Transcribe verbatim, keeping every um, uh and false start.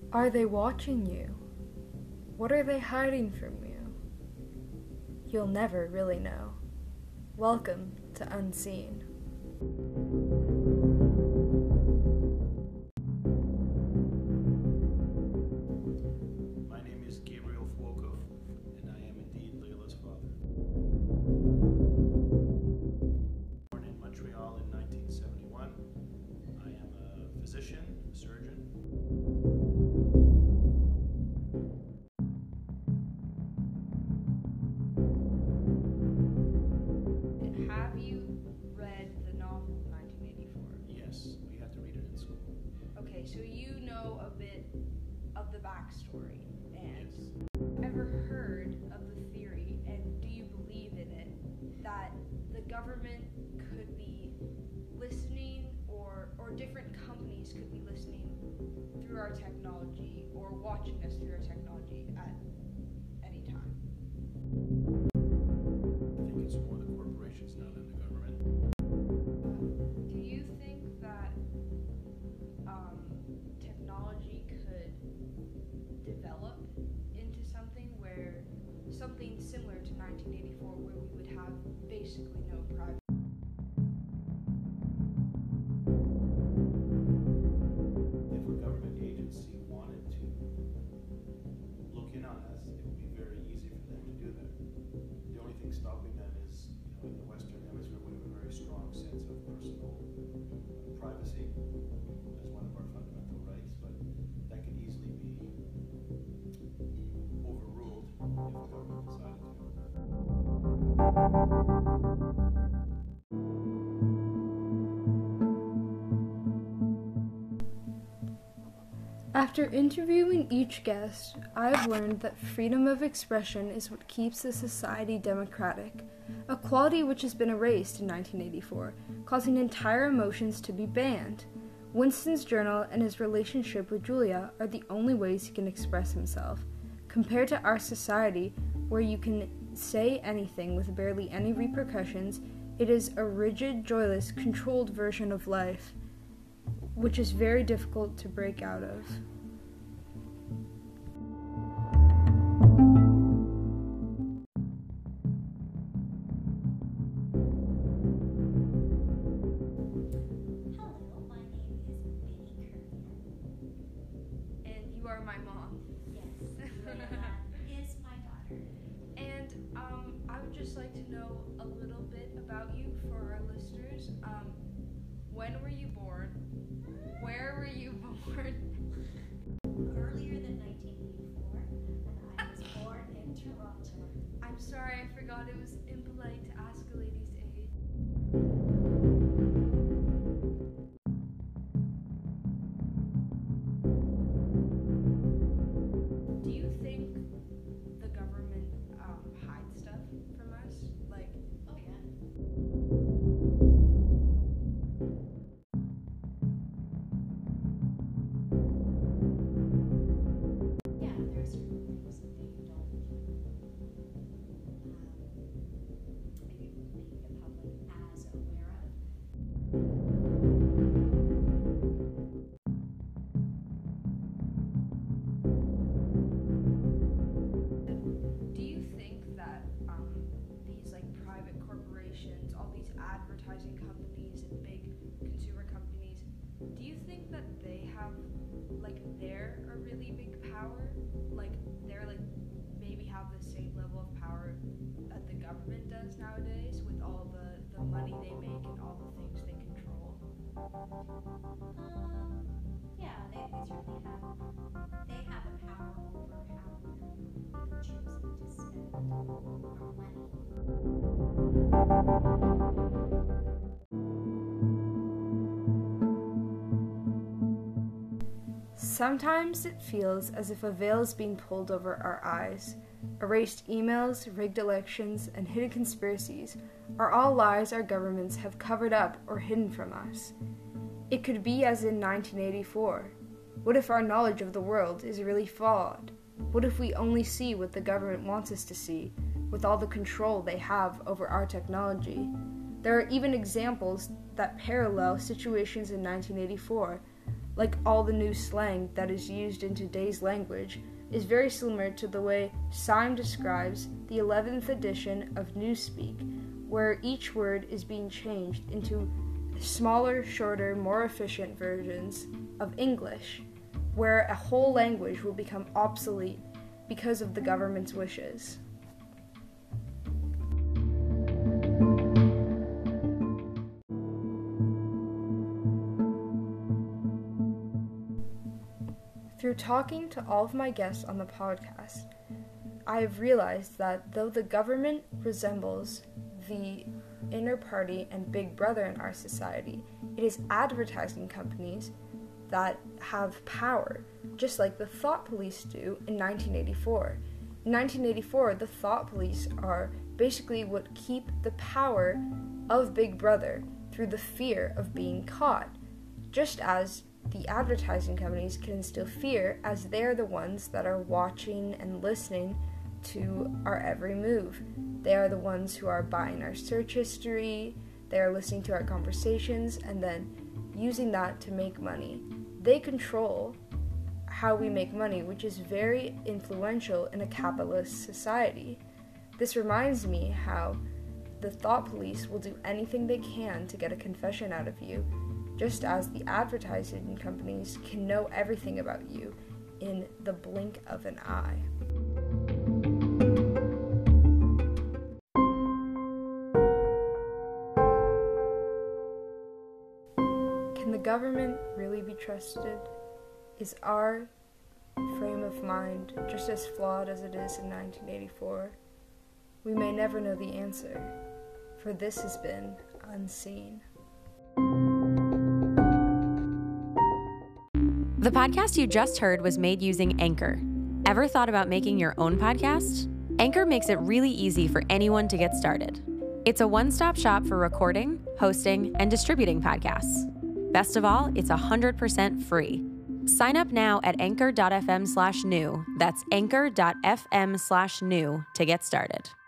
Are they watching you? What are they hiding from you? You'll never really know. Welcome to Unseen. My name is Gabriel Fwokov, and I am indeed Layla's father. Born in Montreal in nineteen seventy-one, I am a physician, a surgeon. Have you read the novel nineteen eighty-four? Yes, we had to read it in school. Okay, so you know a bit of the backstory, and Yes. ever heard of the theory, and do you believe in it, that the government could be listening, or or different companies could be listening through our technology, or watching us through our technology at any time? I think it's more the corporations now than the government. Do you think that um, technology could develop into something where something similar to nineteen eighty-four, where we would have basically no privacy? If a government agency wanted to look in on us, it would be very easy for them to do that. The only thing stopping them is, you know, in the Western Hemisphere, we have a very strong sense of personal privacy as one of our fundamental rights, but that could easily be overruled if the government decided to. After interviewing each guest, I've learned that freedom of expression is what keeps a society democratic, a quality which has been erased in nineteen eighty-four, causing entire emotions to be banned. Winston's journal and his relationship with Julia are the only ways he can express himself. Compared to our society, where you can say anything with barely any repercussions, it is a rigid, joyless, controlled version of life, which is very difficult to break out of. Hello, my name is Benny Kirby. And you are my mom. Yes, Layla is my daughter. And um, I would just like to know a little bit about you for our listeners. Um, when were you born? Where were you born? Earlier than nineteen eighty-four, and I was born in Toronto. I'm sorry, I forgot it was impolite to ask a lady's age. Do you think the government um, hides stuff from us? Like, Oh yeah. Yeah, there are certain things that they don't um, maybe make the public as aware of. do you think that um, these like private corporations, all these advertising companies and big consumer companies, do you think that they have like they're a really big power? Like they're like maybe have the same level of power that the government does nowadays with all the, the money they make and all the things they control? Um, yeah, they, they certainly have. They have a power over how we're choosing to spend our money. Sometimes it feels as if a veil is being pulled over our eyes. Erased emails, rigged elections, and hidden conspiracies are all lies our governments have covered up or hidden from us. It could be as in nineteen eighty-four. What if our knowledge of the world is really flawed? What if we only see what the government wants us to see, with all the control they have over our technology? There are even examples that parallel situations in nineteen eighty-four, like all the new slang that is used in today's language, is very similar to the way Syme describes the eleventh edition of Newspeak, where each word is being changed into smaller, shorter, more efficient versions of English, where a whole language will become obsolete because of the government's wishes. Through talking to all of my guests on the podcast, I have realized that though the government resembles the inner party and big brother in our society, it is advertising companies that have power, just like the thought police do in nineteen eighty-four. In nineteen eighty-four, the thought police are basically what keep the power of Big Brother through the fear of being caught, just as the advertising companies can instill fear as they're the ones that are watching and listening to our every move. They are the ones who are buying our search history, they are listening to our conversations, and then using that to make money. They control how we make money, which is very influential in a capitalist society. This reminds me how the thought police will do anything they can to get a confession out of you, just as the advertising companies can know everything about you in the blink of an eye. Can the government really be trusted? Is our frame of mind just as flawed as it is in nineteen eighty-four? We may never know the answer, for this has been Unseen. The podcast you just heard was made using Anchor. Ever thought about making your own podcast? Anchor makes it really easy for anyone to get started. It's a one-stop shop for recording, hosting, and distributing podcasts. Best of all, it's one hundred percent free. Sign up now at anchor.fm slash new. That's anchor.fm slash new to get started.